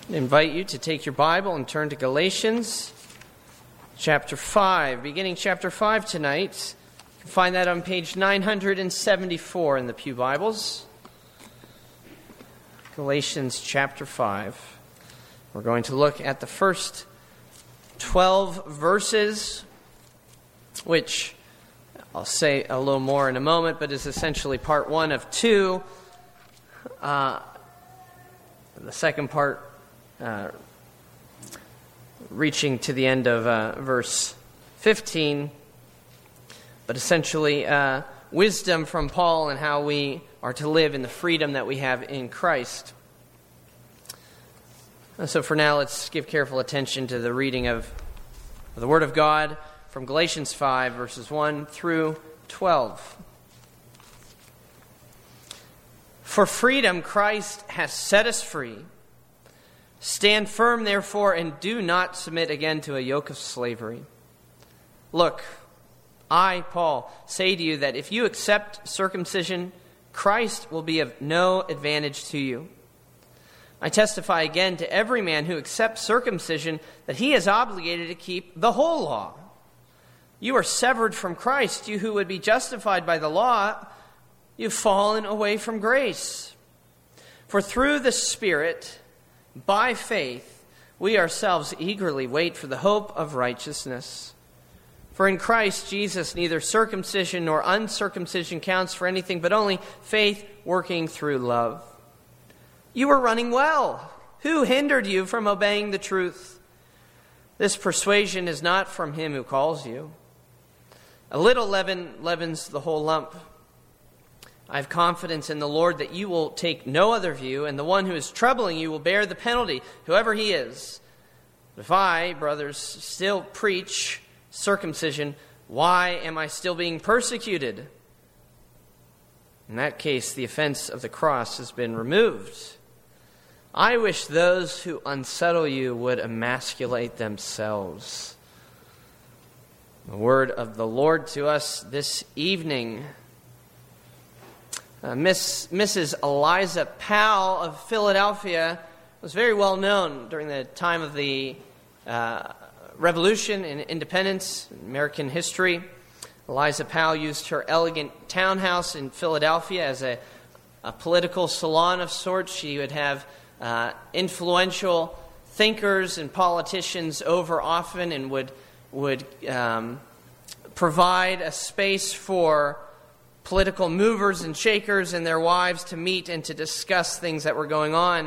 I invite you to take your Bible and turn to Galatians chapter 5. Beginning chapter 5 tonight. You can find that on page 974 in the Pew Bibles. Galatians chapter 5. We're going to look at the first 12 verses, which I'll say a little more in a moment, but is essentially part 1 of 2. The second part reaching to the end of verse 15, but essentially wisdom from Paul and how we are to live in the freedom that we have in Christ. So for now, let's give careful attention to the reading of the Word of God from Galatians 5, verses 1 through 12. For freedom Christ has set us free. Stand firm, therefore, and do not submit again to a yoke of slavery. Look, I, Paul, say to you that if you accept circumcision, Christ will be of no advantage to you. I testify again to every man who accepts circumcision that he is obligated to keep the whole law. You are severed from Christ, you who would be justified by the law. You've fallen away from grace. For through the Spirit, by faith, we ourselves eagerly wait for the hope of righteousness. For in Christ Jesus, neither circumcision nor uncircumcision counts for anything, but only faith working through love. You were running well. Who hindered you from obeying the truth? This persuasion is not from him who calls you. A little leaven leavens the whole lump. I have confidence in the Lord that you will take no other view, and the one who is troubling you will bear the penalty, whoever he is. But if I, brothers, still preach circumcision, why am I still being persecuted? In that case, the offense of the cross has been removed. I wish those who unsettle you would emasculate themselves. The word of the Lord to us this evening. Mrs. Eliza Powell of Philadelphia was very well known during the time of the Revolution and Independence in American history. Eliza Powell used her elegant townhouse in Philadelphia as a political salon of sorts. She would have influential thinkers and politicians over often and would provide a space for political movers and shakers and their wives to meet and to discuss things that were going on.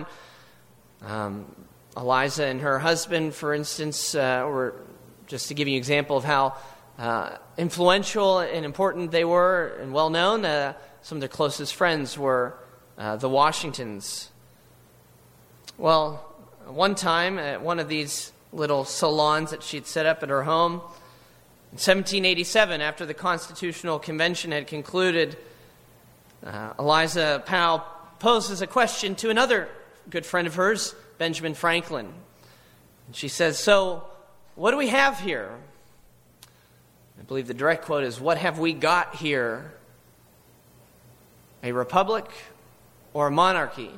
Eliza and her husband, for instance, were, just to give you an example of how influential and important they were and well known, some of their closest friends were the Washingtons. Well, one time at one of these little salons that she'd set up at her home, in 1787, after the Constitutional Convention had concluded, Eliza Powell poses a question to another good friend of hers, Benjamin Franklin. And she says, "So, what do we have here?" I believe the direct quote is, "What have we got here? A republic or a monarchy?"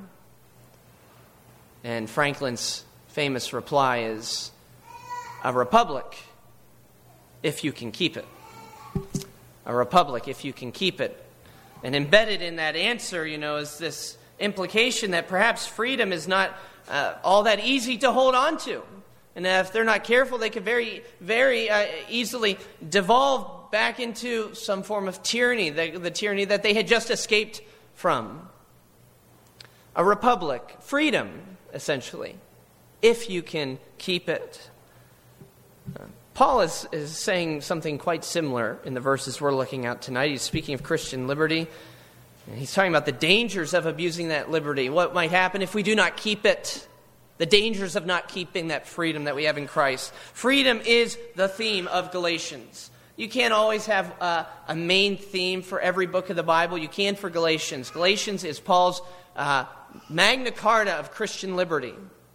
And Franklin's famous reply is, "A republic, if you can keep it." A republic, if you can keep it. And embedded in that answer, is this implication that perhaps freedom is not all that easy to hold on to. And if they're not careful, they could very, very easily devolve back into some form of tyranny, the tyranny that they had just escaped from. A republic, freedom, essentially, if you can keep it. Paul is saying something quite similar in the verses we're looking at tonight. He's speaking of Christian liberty. And he's talking about the dangers of abusing that liberty. What might happen if we do not keep it? The dangers of not keeping that freedom that we have in Christ. Freedom is the theme of Galatians. You can't always have a main theme for every book of the Bible. You can for Galatians. Galatians is Paul's Magna Carta of Christian liberty.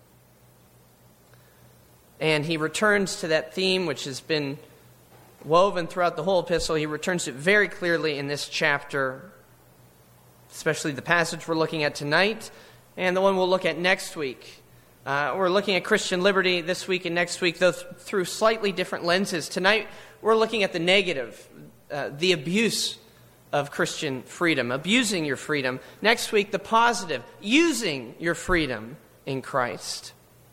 And he returns to that theme, which has been woven throughout the whole epistle. He returns to it very clearly in this chapter, especially the passage we're looking at tonight and the one we'll look at next week. We're looking at Christian liberty this week and next week, though through slightly different lenses. Tonight, we're looking at the negative, the abuse of Christian freedom, abusing your freedom. Next week, the positive, using your freedom in Christ.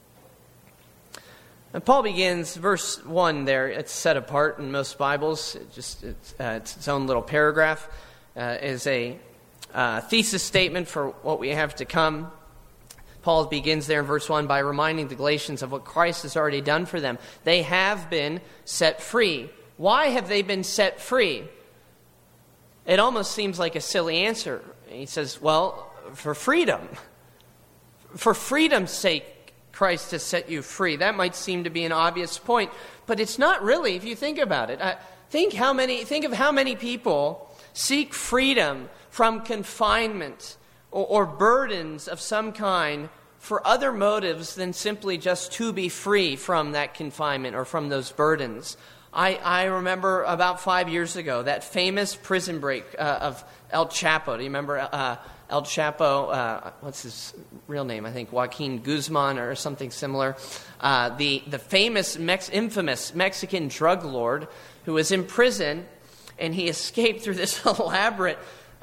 And Paul begins, verse 1 there, it's set apart in most Bibles. It's its own little paragraph, is a thesis statement for what we have to come. Paul begins there in verse 1 by reminding the Galatians of what Christ has already done for them. They have been set free. Why have they been set free? It almost seems like a silly answer. He says, well, for freedom. For freedom's sake, Christ has set you free. That might seem to be an obvious point, but it's not really if you think about it. Think of how many people seek freedom from confinement or burdens of some kind for other motives than simply just to be free from that confinement or from those burdens. I remember about 5 years ago that famous prison break of El Chapo. Do you remember El Chapo? What's his real name? I think Joaquin Guzman or something similar. The famous, infamous Mexican drug lord who was in prison, and he escaped through this elaborate,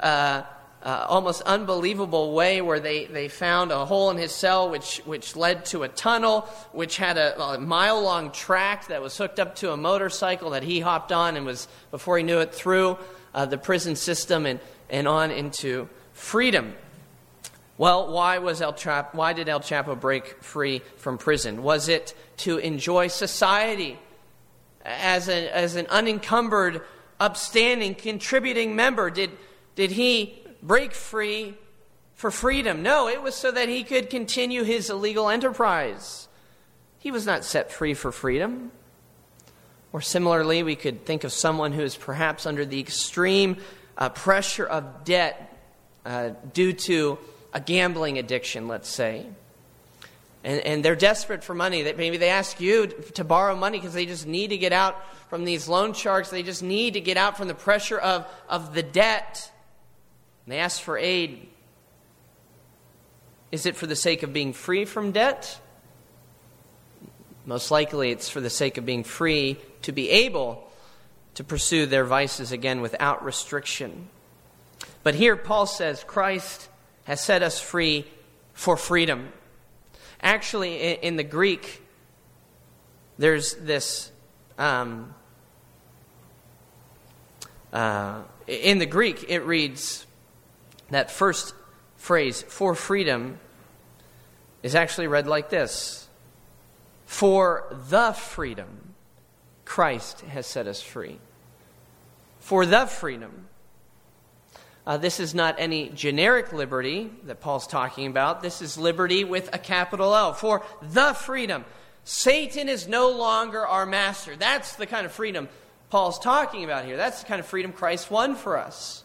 almost unbelievable way where they found a hole in his cell which led to a tunnel, which had a mile-long track that was hooked up to a motorcycle that he hopped on and was, before he knew it, through the prison system and on into freedom. Well, why did El Chapo break free from prison? Was it to enjoy society as an unencumbered, upstanding, contributing member? Did he break free for freedom? No, it was so that he could continue his illegal enterprise. He was not set free for freedom. Or similarly, we could think of someone who is perhaps under the extreme pressure of debt due to a gambling addiction, let's say. And they're desperate for money. Maybe they ask you to borrow money because they just need to get out from these loan sharks. They just need to get out from the pressure of the debt. And they ask for aid. Is it for the sake of being free from debt? Most likely it's for the sake of being free to be able to pursue their vices again without restriction. But here Paul says Christ has set us free for freedom. Actually, in the Greek, there's this... in the Greek, it reads... That first phrase, for freedom, is actually read like this. For the freedom, Christ has set us free. For the freedom. This is not any generic liberty that Paul's talking about. This is liberty with a capital L. For the freedom. Satan is no longer our master. That's the kind of freedom Paul's talking about here. That's the kind of freedom Christ won for us.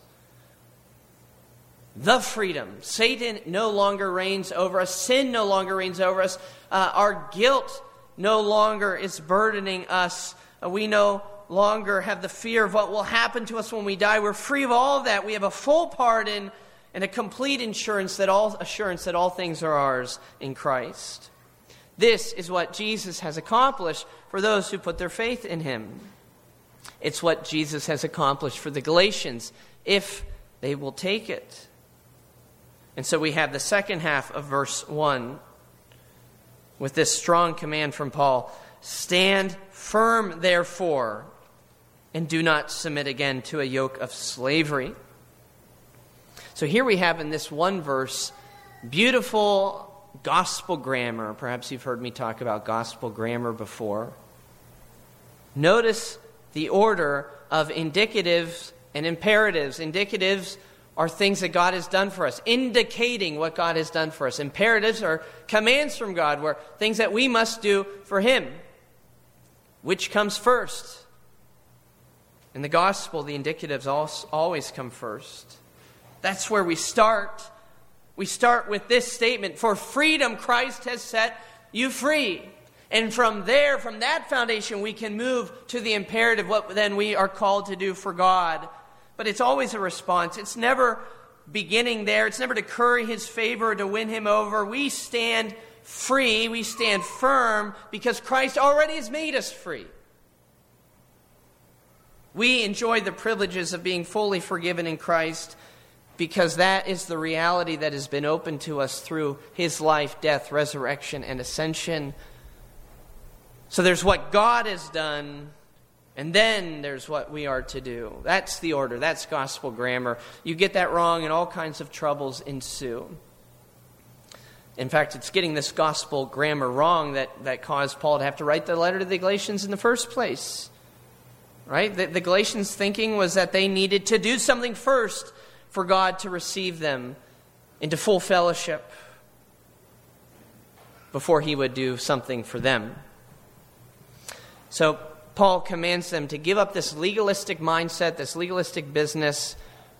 The freedom. Satan no longer reigns over us. Sin no longer reigns over us. Our guilt no longer is burdening us. We no longer have the fear of what will happen to us when we die. We're free of all of that. We have a full pardon and a complete assurance that all things are ours in Christ. This is what Jesus has accomplished for those who put their faith in him. It's what Jesus has accomplished for the Galatians, if they will take it. And so we have the second half of verse 1 with this strong command from Paul. Stand firm, therefore, and do not submit again to a yoke of slavery. So here we have in this one verse, beautiful gospel grammar. Perhaps you've heard me talk about gospel grammar before. Notice the order of indicatives and imperatives. Indicatives are things that God has done for us, indicating what God has done for us. Imperatives are commands from God, where things that we must do for him. Which comes first? In the gospel, the indicatives always come first. That's where we start. We start with this statement, for freedom Christ has set you free. And from there, from that foundation, we can move to the imperative, what then we are called to do for God. But it's always a response. It's never beginning there. It's never to curry his favor or to win him over. We stand free, we stand firm because Christ already has made us free. We enjoy the privileges of being fully forgiven in Christ because that is the reality that has been opened to us through his life, death, resurrection, and ascension. So there's what God has done, and then there's what we are to do. That's the order. That's gospel grammar. You get that wrong and all kinds of troubles ensue. In fact, it's getting this gospel grammar wrong that caused Paul to have to write the letter to the Galatians in the first place. Right? The Galatians' thinking was that they needed to do something first for God to receive them into full fellowship before he would do something for them. So Paul commands them to give up this legalistic mindset, this legalistic business.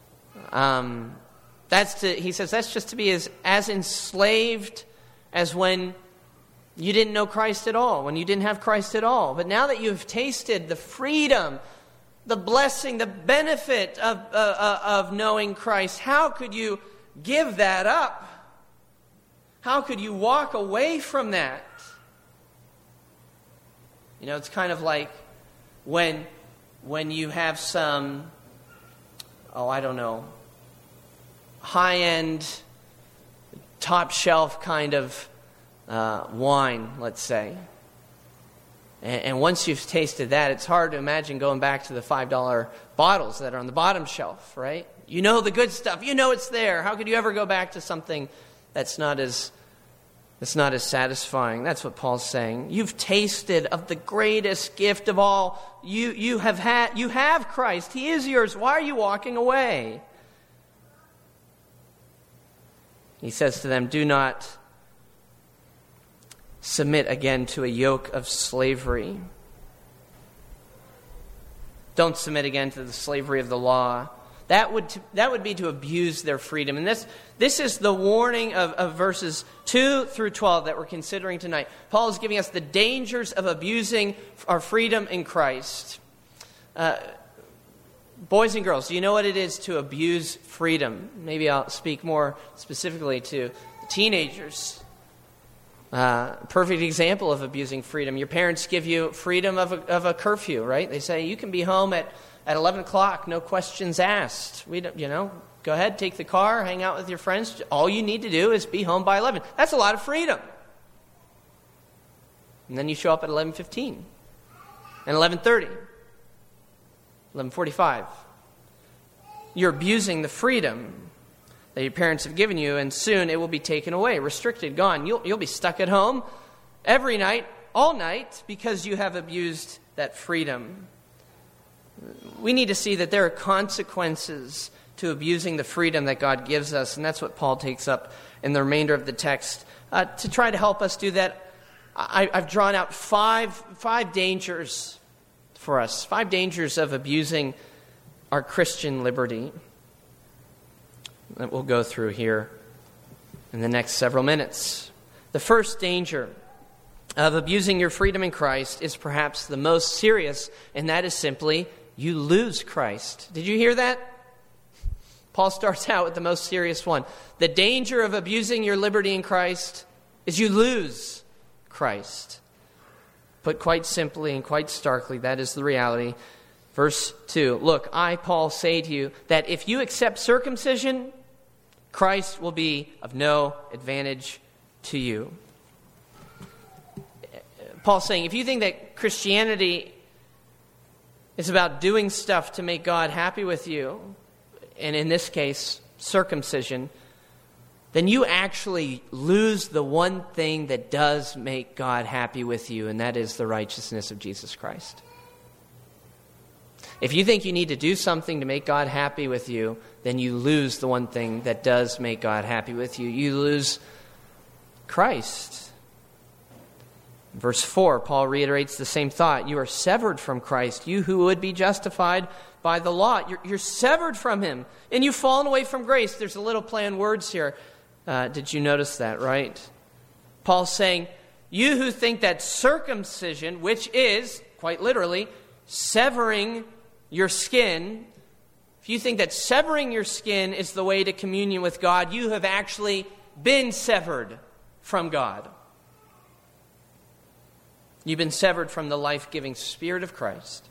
He says that's just to be as enslaved as when you didn't know Christ at all, when you didn't have Christ at all. But now that you've tasted the freedom, the blessing, the benefit of knowing Christ, how could you give that up? How could you walk away from that? You know, it's kind of like when you have some, high-end, top-shelf kind of wine, let's say. And once you've tasted that, it's hard to imagine going back to the $5 bottles that are on the bottom shelf, right? You know the good stuff. You know it's there. How could you ever go back to something that's not as satisfying? That's what Paul's saying. You've tasted of the greatest gift of all. You have Christ. He is yours. Why are you walking away? He says to them, do not submit again to a yoke of slavery. Don't submit again to the slavery of the law. That would be to abuse their freedom. And this is the warning of verses 2 through 12 that we're considering tonight. Paul is giving us the dangers of abusing our freedom in Christ. Boys and girls, do you know what it is to abuse freedom? Maybe I'll speak more specifically to the teenagers. Perfect example of abusing freedom. Your parents give you freedom of a curfew, right? They say you can be home at 11 o'clock, no questions asked. Go ahead, take the car, hang out with your friends. All you need to do is be home by 11. That's a lot of freedom. And then you show up at 11:15 and 11:30, 11:45. You're abusing the freedom that your parents have given you, and soon it will be taken away, restricted, gone. You'll be stuck at home every night, all night, because you have abused that freedom. We need to see that there are consequences to abusing the freedom that God gives us, and that's what Paul takes up in the remainder of the text. To try to help us do that, I've drawn out five dangers for us, 5 dangers of abusing our Christian liberty that we'll go through here in the next several minutes. The first danger of abusing your freedom in Christ is perhaps the most serious, and that is simply you lose Christ. Did you hear that? Paul starts out with the most serious one. The danger of abusing your liberty in Christ is you lose Christ. Put quite simply and quite starkly, that is the reality. Verse 2, look, I, Paul, say to you that if you accept circumcision, Christ will be of no advantage to you. Paul's saying, if you think that Christianity is about doing stuff to make God happy with you, and in this case, circumcision, then you actually lose the one thing that does make God happy with you, and that is the righteousness of Jesus Christ. If you think you need to do something to make God happy with you, then you lose the one thing that does make God happy with you. You lose Christ. Verse 4, Paul reiterates the same thought. You are severed from Christ, you who would be justified by the law. You're severed from him, and you've fallen away from grace. There's a little play on words here. Did you notice that, right? Paul's saying, you who think that circumcision, which is, quite literally, severing your skin, if you think that severing your skin is the way to communion with God, you have actually been severed from God. You've been severed from the life-giving Spirit of Christ.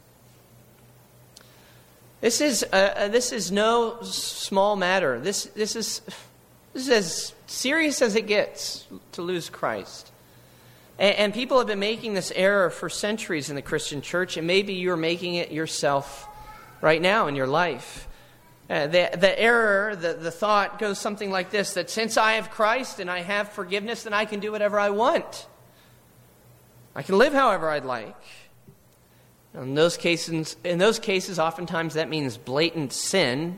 This is no small matter. This is as serious as it gets to lose Christ. And people have been making this error for centuries in the Christian church, and maybe you're making it yourself right now in your life. The error, the thought goes something like this, that since I have Christ and I have forgiveness, then I can do whatever I want. I can live however I'd like. In those cases, oftentimes that means blatant sin.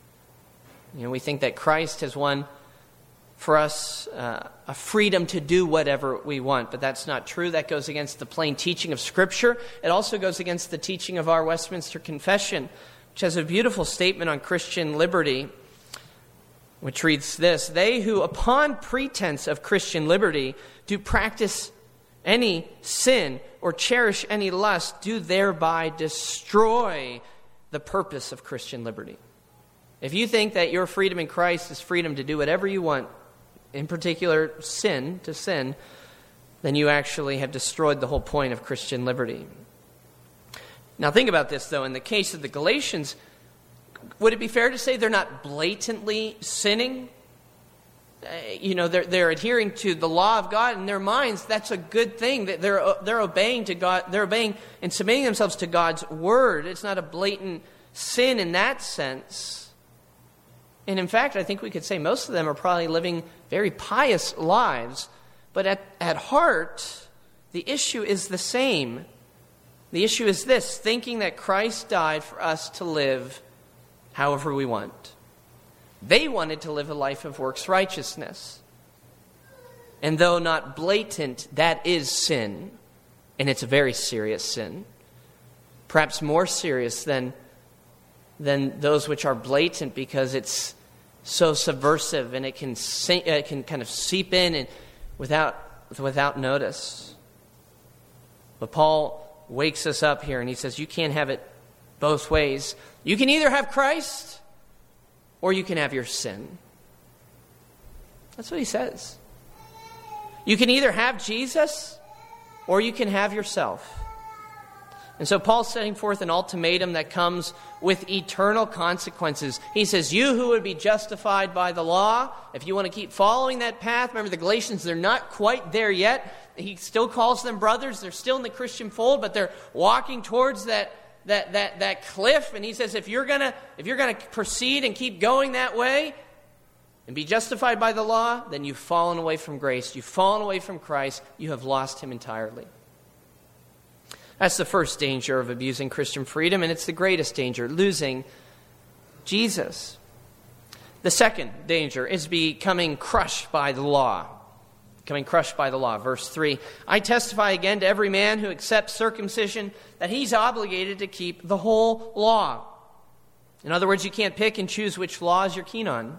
We think that Christ has won for us a freedom to do whatever we want, but that's not true. That goes against the plain teaching of Scripture. It also goes against the teaching of our Westminster Confession, which has a beautiful statement on Christian liberty, which reads this: "They who, upon pretense of Christian liberty, do practice any sin or cherish any lust, do thereby destroy the purpose of Christian liberty." If you think that your freedom in Christ is freedom to do whatever you want, in particular sin, then you actually have destroyed the whole point of Christian liberty. Now think about this, though. In the case of the Galatians, would it be fair to say they're not blatantly sinning? They're adhering to the law of God in their minds. That's a good thing. That they're obeying to God. They're obeying and submitting themselves to God's word. It's not a blatant sin in that sense. And in fact, I think we could say most of them are probably living very pious lives. But at heart, the issue is the same. The issue is this: thinking that Christ died for us to live however we want. They wanted to live a life of works righteousness. And though not blatant, that is sin. And it's a very serious sin. Perhaps more serious than those which are blatant, because it's so subversive and it can kind of seep in and without notice. But Paul wakes us up here and he says, you can't have it both ways. You can either have Christ or you can have your sin. That's what he says. You can either have Jesus or you can have yourself. And so Paul's setting forth an ultimatum that comes with eternal consequences. He says, you who would be justified by the law, if you want to keep following that path, remember the Galatians, they're not quite there yet. He still calls them brothers. They're still in the Christian fold, but they're walking towards that cliff. And he says, if you're gonna proceed and keep going that way and be justified by the law, then you've fallen away from grace. You've fallen away from Christ. You have lost him entirely. That's the first danger of abusing Christian freedom, and it's the greatest danger, losing Jesus. The second danger is becoming crushed by the law. Becoming crushed by the law. Verse 3, I testify again to every man who accepts circumcision that he's obligated to keep the whole law. In other words, you can't pick and choose which laws you're keen on.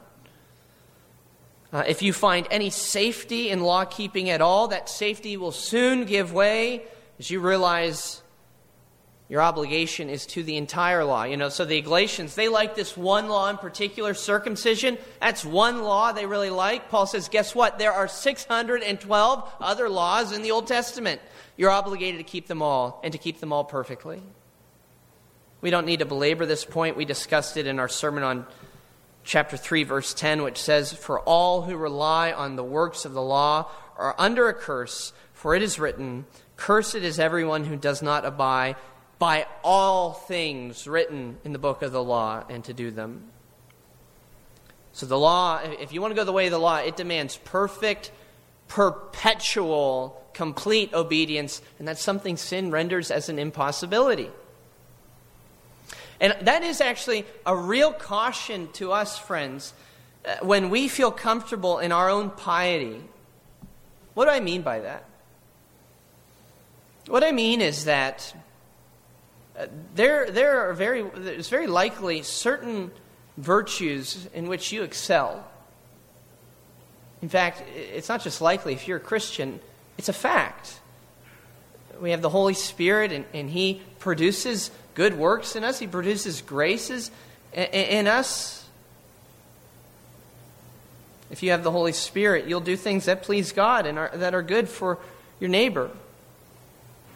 If you find any safety in law keeping at all, that safety will soon give way as you realize your obligation is to the entire law. So the Galatians, they like this one law in particular, circumcision. That's one law they really like. Paul says, guess what? There are 612 other laws in the Old Testament. You're obligated to keep them all, and to keep them all perfectly. We don't need to belabor this point. We discussed it in our sermon on chapter 3, verse 10, which says, for all who rely on the works of the law are under a curse, for it is written, cursed is everyone who does not abide by all things written in the book of the law and to do them. So the law, if you want to go the way of the law, it demands perfect, perpetual, complete obedience, and that's something sin renders as an impossibility. And that is actually a real caution to us, friends, when we feel comfortable in our own piety. What do I mean by that? What I mean is that there's very likely certain virtues in which you excel. In fact, it's not just likely. If you're a Christian, it's a fact. We have the Holy Spirit, and He produces good works in us. He produces graces in us. If you have the Holy Spirit, you'll do things that please God and that are good for your neighbor.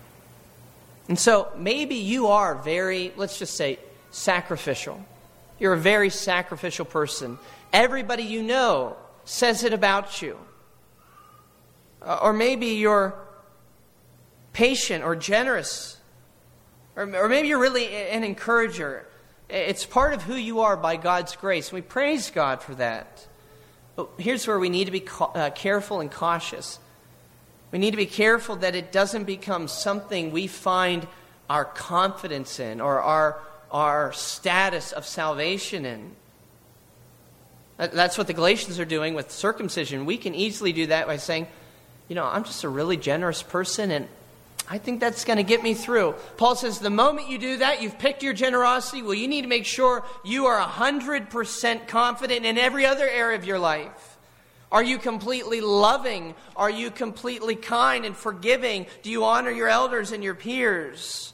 And so maybe you are very, let's just say, sacrificial. You're a very sacrificial person. Everybody you know says it about you. Or maybe you're patient or generous. Or maybe you're really an encourager. It's part of who you are by God's grace. We praise God for that. But here's where we need to be careful and cautious. We need to be careful that it doesn't become something we find our confidence in or our status of salvation in. That's what the Galatians are doing with circumcision. We can easily do that by saying, I'm just a really generous person and I think that's going to get me through. Paul says the moment you do that, you've picked your generosity. Well, you need to make sure you are 100% confident in every other area of your life. Are you completely loving? Are you completely kind and forgiving? Do you honor your elders and your peers?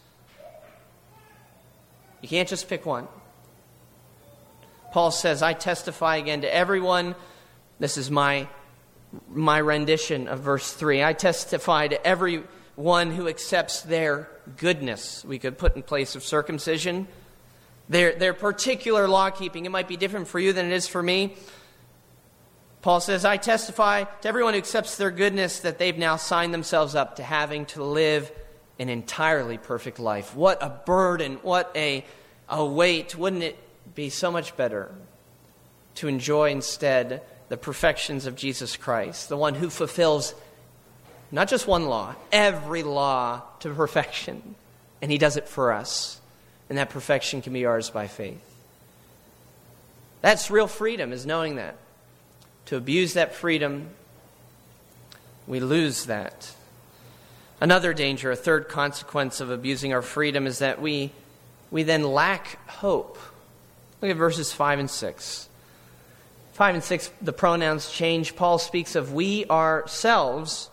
You can't just pick one. Paul says, I testify again to everyone. This is my rendition of verse 3. I testify to everyone who accepts their goodness. We could put in place of circumcision. Their particular law keeping. It might be different for you than it is for me. Paul says, I testify to everyone who accepts their goodness that they've now signed themselves up to having to live an entirely perfect life. What a burden, what a weight. Wouldn't it be so much better to enjoy instead the perfections of Jesus Christ, the one who fulfills not just one law, every law to perfection. And he does it for us. And that perfection can be ours by faith. That's real freedom, is knowing that. To abuse that freedom, we lose that. Another danger, a third consequence of abusing our freedom is that we then lack hope. Look at verses 5 and 6. 5 and 6, the pronouns change. Paul speaks of we ourselves.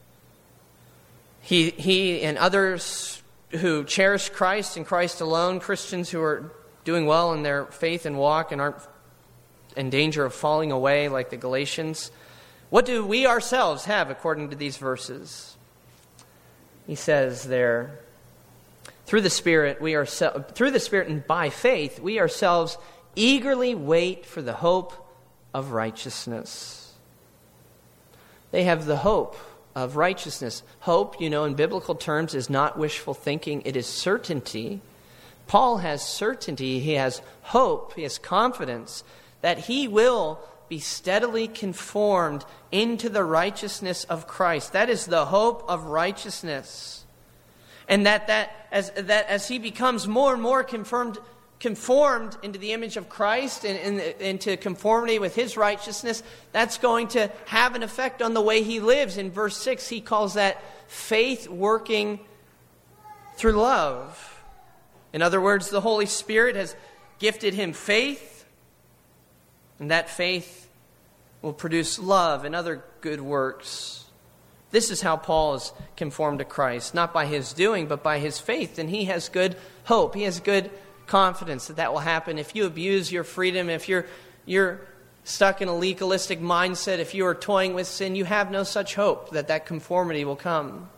He and others who cherish Christ and Christ alone, Christians who are doing well in their faith and walk and aren't in danger of falling away like the Galatians. What do we ourselves have according to these verses? He says there, through the Spirit and by faith, we ourselves eagerly wait for the hope of righteousness. They have the hope of righteousness. Hope, in biblical terms, is not wishful thinking. It is certainty. Paul has certainty. He has hope. He has confidence that he will be steadily conformed into the righteousness of Christ. That is the hope of righteousness. And that as he becomes more and more conformed into the image of Christ and into conformity with his righteousness, that's going to have an effect on the way he lives. In verse 6, he calls that faith working through love. In other words, the Holy Spirit has gifted him faith, and that faith will produce love and other good works. This is how Paul is conformed to Christ, not by his doing, but by his faith. And he has good hope. He has good confidence that will happen. If you abuse your freedom, if you're stuck in a legalistic mindset, if you are toying with sin, you have no such hope that conformity will come.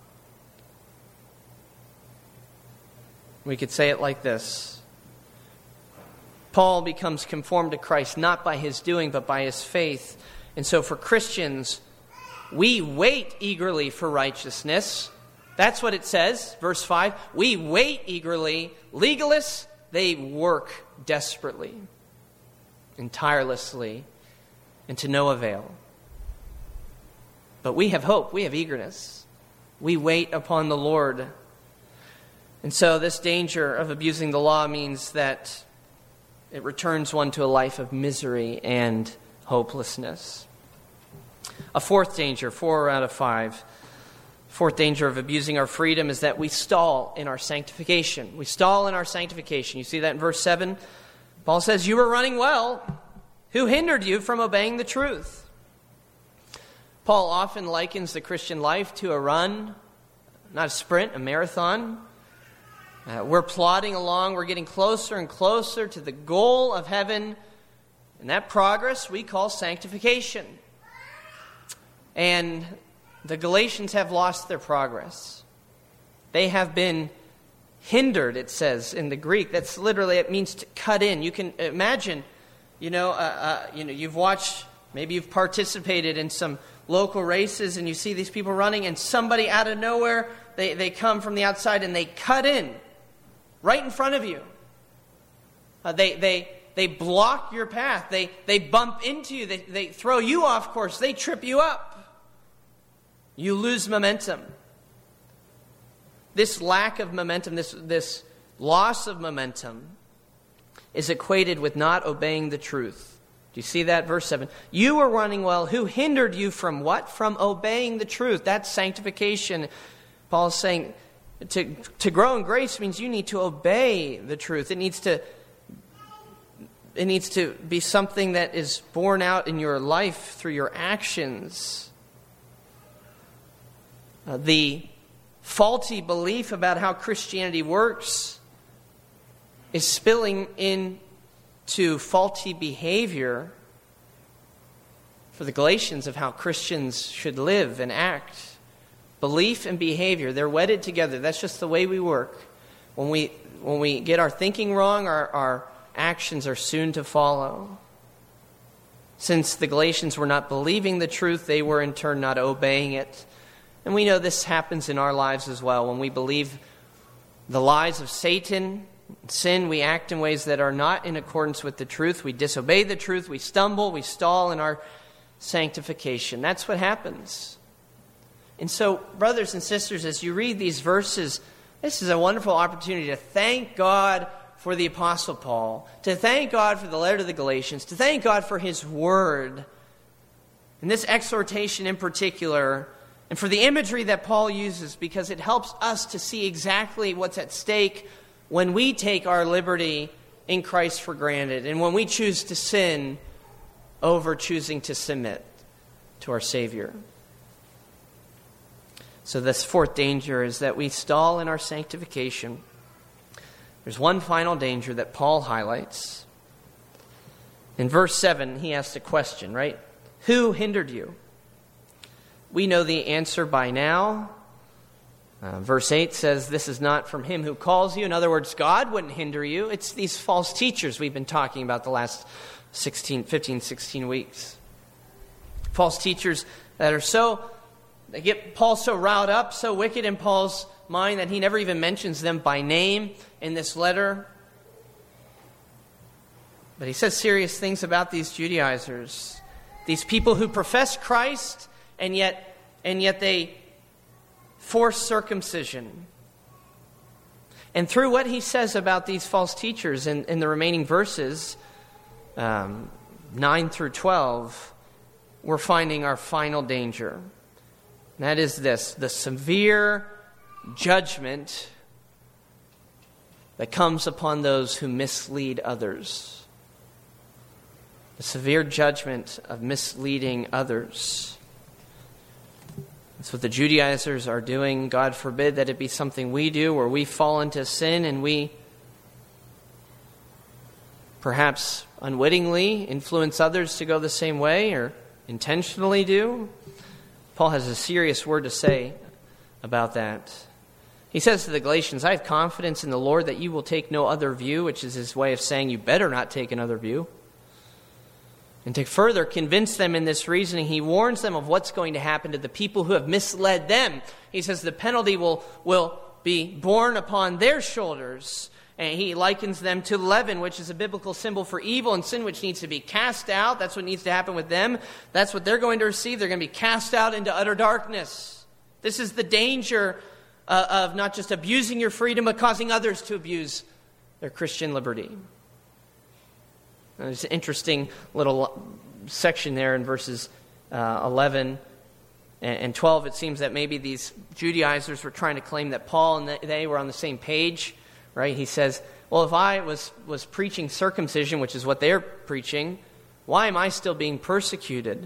We could say it like this. Paul becomes conformed to Christ not by his doing, but by his faith. And so for Christians, we wait eagerly for righteousness. That's what it says, verse 5. We wait eagerly. Legalists, they work desperately and tirelessly and to no avail. But we have hope. We have eagerness. We wait upon the Lord. And so this danger of abusing the law means that it returns one to a life of misery and hopelessness. A fourth danger, 4 out of 5. Fourth danger of abusing our freedom is that we stall in our sanctification. We stall in our sanctification. You see that in verse 7? Paul says, you were running well. Who hindered you from obeying the truth? Paul often likens the Christian life to a run, not a sprint, a marathon. We're plodding along. We're getting closer and closer to the goal of heaven. And that progress we call sanctification. And the Galatians have lost their progress. They have been hindered, it says in the Greek. That's literally, it means to cut in. You can imagine, you've watched, maybe you've participated in some local races and you see these people running and somebody out of nowhere, they come from the outside and they cut in right in front of you. They block your path. They bump into you. They throw you off course. They trip you up. You lose momentum. This lack of momentum, this loss of momentum is equated with not obeying the truth. Do you see that? Verse 7. You were running well. Who hindered you from what? From obeying the truth. That's sanctification. Paul is saying to grow in grace means you need to obey the truth. It needs to be something that is borne out in your life through your actions. The faulty belief about how Christianity works is spilling into faulty behavior for the Galatians of how Christians should live and act. Belief and behavior, they're wedded together. That's just the way we work. When we get our thinking wrong, our actions are soon to follow. Since the Galatians were not believing the truth, they were in turn not obeying it. And we know this happens in our lives as well. When we believe the lies of Satan, sin, we act in ways that are not in accordance with the truth. We disobey the truth. We stumble. We stall in our sanctification. That's what happens. And so, brothers and sisters, as you read these verses, this is a wonderful opportunity to thank God for the Apostle Paul, to thank God for the letter to the Galatians, to thank God for His Word, and this exhortation in particular, and for the imagery that Paul uses, because it helps us to see exactly what's at stake when we take our liberty in Christ for granted, and when we choose to sin over choosing to submit to our Savior. So this fourth danger is that we stall in our sanctification. There's one final danger that Paul highlights. In verse 7, he asks a question, right? Who hindered you? We know the answer by now. Verse 8 says, this is not from him who calls you. In other words, God wouldn't hinder you. It's these false teachers we've been talking about the last 15, 16 weeks. False teachers that are they get Paul so riled up, so wicked in Paul's mind that he never even mentions them by name in this letter. But he says serious things about these Judaizers, these people who profess Christ and yet they force circumcision. And through what he says about these false teachers in the remaining verses, 9 through 12, we're finding our final danger. And that is this: the severe judgment that comes upon those who mislead others. The severe judgment of misleading others. That's what the Judaizers are doing. God forbid that it be something we do where we fall into sin and we perhaps unwittingly influence others to go the same way or intentionally do. Paul has a serious word to say about that. He says to the Galatians, I have confidence in the Lord that you will take no other view, which is his way of saying you better not take another view. And to further convince them in this reasoning, he warns them of what's going to happen to the people who have misled them. He says the penalty will be borne upon their shoulders. And he likens them to leaven, which is a biblical symbol for evil and sin, which needs to be cast out. That's what needs to happen with them. That's what they're going to receive. They're going to be cast out into utter darkness. This is the danger of not just abusing your freedom, but causing others to abuse their Christian liberty. There's an interesting little section there in verses 11 and 12. It seems that maybe these Judaizers were trying to claim that Paul and they were on the same page. Right? He says, well, if I was preaching circumcision, which is what they're preaching, why am I still being persecuted?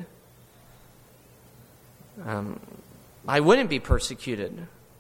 I wouldn't be persecuted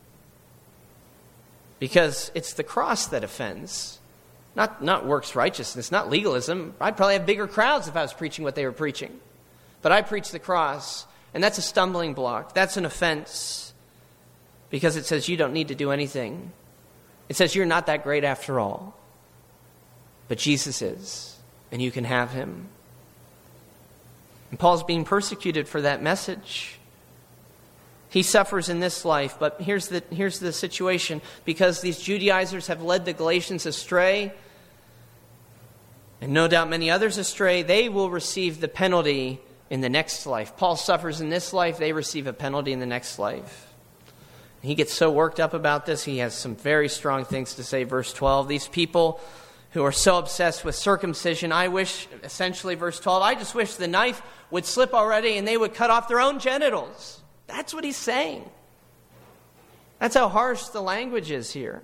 because it's the cross that offends, not works righteousness, not legalism. I'd probably have bigger crowds if I was preaching what they were preaching. But I preach the cross, and that's a stumbling block. That's an offense because it says you don't need to do anything. It says you're not that great after all. But Jesus is, and you can have him. And Paul's being persecuted for that message. He suffers in this life, but here's the situation. Because these Judaizers have led the Galatians astray, and no doubt many others astray, they will receive the penalty in the next life. Paul suffers in this life, they receive a penalty in the next life. He gets so worked up about this, he has some very strong things to say. Verse 12, these people who are so obsessed with circumcision, I wish, essentially verse 12, I just wish the knife would slip already and they would cut off their own genitals. That's what he's saying. That's how harsh the language is here.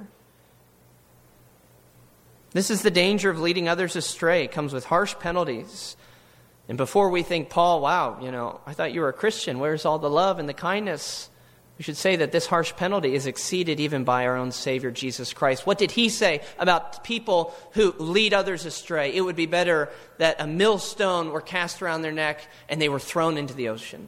This is the danger of leading others astray. It comes with harsh penalties. And before we think, Paul, wow, I thought you were a Christian. Where's all the love and the kindness? We should say that this harsh penalty is exceeded even by our own Savior, Jesus Christ. What did he say about people who lead others astray? It would be better that a millstone were cast around their neck and they were thrown into the ocean.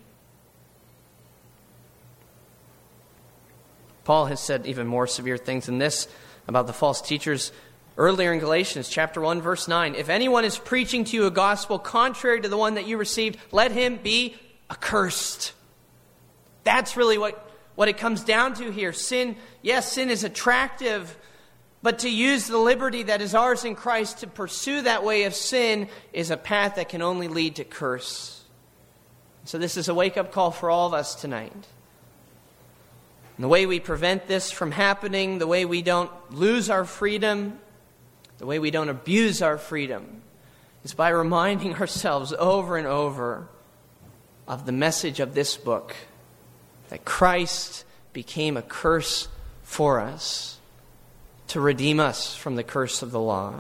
Paul has said even more severe things than this about the false teachers earlier in Galatians chapter 1, verse 9. If anyone is preaching to you a gospel contrary to the one that you received, let him be accursed. That's really what it comes down to here. Sin is attractive, but to use the liberty that is ours in Christ to pursue that way of sin is a path that can only lead to curse. So this is a wake-up call for all of us tonight. And the way we prevent this from happening, the way we don't lose our freedom, the way we don't abuse our freedom, is by reminding ourselves over and over of the message of this book, that Christ became a curse for us to redeem us from the curse of the law.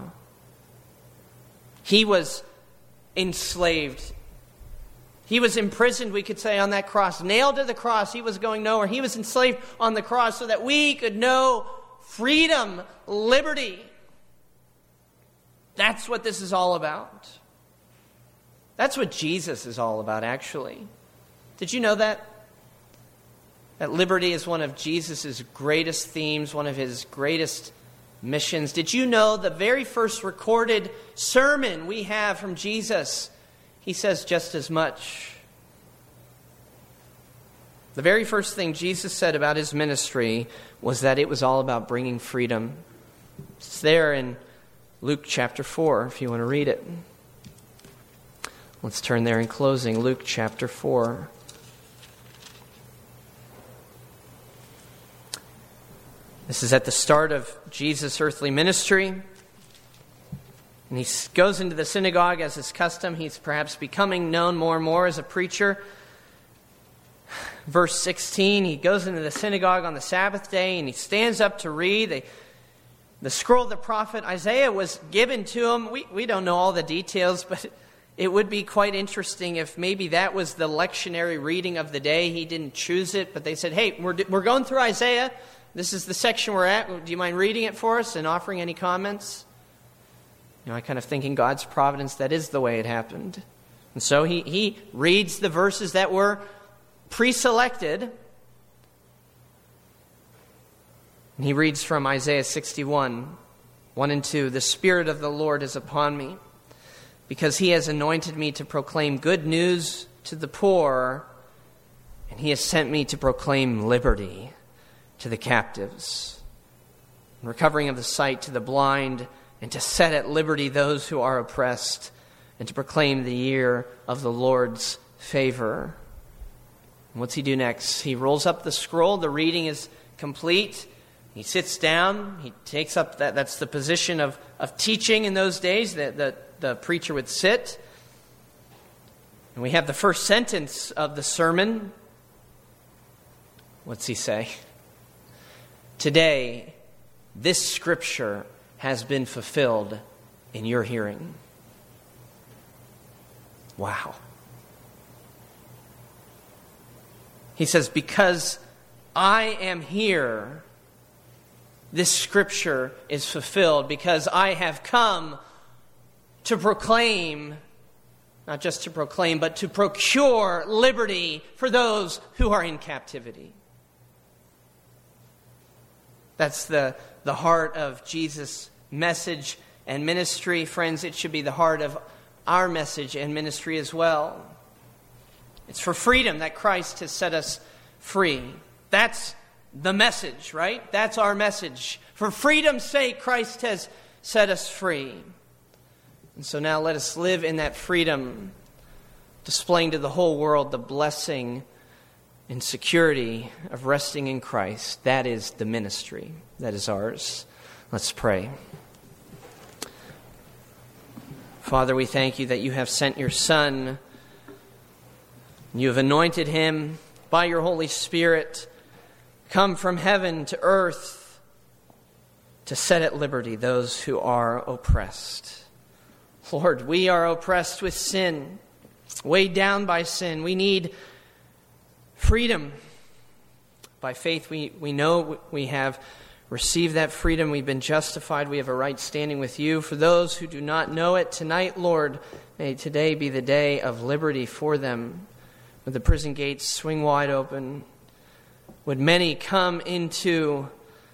He was enslaved. He was imprisoned, we could say, on that cross. Nailed to the cross. He was going nowhere. He was enslaved on the cross so that we could know freedom, liberty. That's what this is all about. That's what Jesus is all about, actually. Did you know that? That liberty is one of Jesus' greatest themes, one of his greatest missions. Did you know the very first recorded sermon we have from Jesus, he says just as much. The very first thing Jesus said about his ministry was that it was all about bringing freedom. It's there in Luke chapter 4, if you want to read it. Let's turn there in closing. Luke chapter 4. This is at the start of Jesus' earthly ministry. And he goes into the synagogue as his custom. He's perhaps becoming known more and more as a preacher. Verse 16, he goes into the synagogue on the Sabbath day and he stands up to read. The scroll of the prophet Isaiah was given to him. We don't know all the details, but it would be quite interesting if maybe that was the lectionary reading of the day. He didn't choose it, but they said, hey, we're going through Isaiah. This is the section we're at. Do you mind reading it for us and offering any comments? I kind of think in God's providence that is the way it happened. And so he reads the verses that were pre-selected. And he reads from Isaiah 61, 1 and 2. The Spirit of the Lord is upon me, because he has anointed me to proclaim good news to the poor, and he has sent me to proclaim liberty to the captives, and recovering of the sight to the blind, and to set at liberty those who are oppressed, and to proclaim the year of the Lord's favor. And what's he do next? He rolls up the scroll. The reading is complete. He sits down. He takes up that's the position of teaching in those days, that the preacher would sit. And we have the first sentence of the sermon. What's he say? Today, this scripture has been fulfilled in your hearing. Wow. He says, because I am here, this scripture is fulfilled, because I have come to proclaim, not just to proclaim, but to procure liberty for those who are in captivity. That's the the heart of Jesus' message and ministry. Friends, it should be the heart of our message and ministry as well. It's for freedom that Christ has set us free. That's the message, right? That's our message. For freedom's sake, Christ has set us free. And so now let us live in that freedom, displaying to the whole world the blessing and security of resting in Christ. That is the ministry that is ours. Let's pray. Father, we thank you that you have sent your Son. You have anointed him by your Holy Spirit, come from heaven to earth to set at liberty those who are oppressed. Lord, we are oppressed with sin, weighed down by sin. We need freedom. By faith, we know we have received that freedom. We've been justified. We have a right standing with you. For those who do not know it tonight, Lord, may today be the day of liberty for them. Would the prison gates swing wide open? Would many come into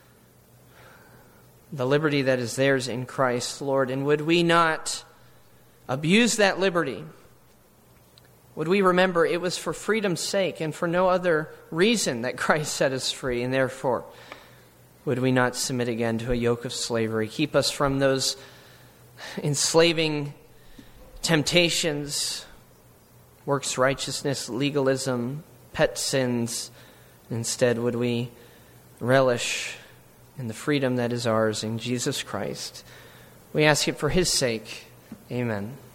the liberty that is theirs in Christ, Lord? And would we not abuse that liberty? Would we remember it was for freedom's sake and for no other reason that Christ set us free, and therefore would we not submit again to a yoke of slavery? Keep us from those enslaving temptations, works righteousness, legalism, pet sins. Instead, would we relish in the freedom that is ours in Jesus Christ? We ask it for his sake. Amen.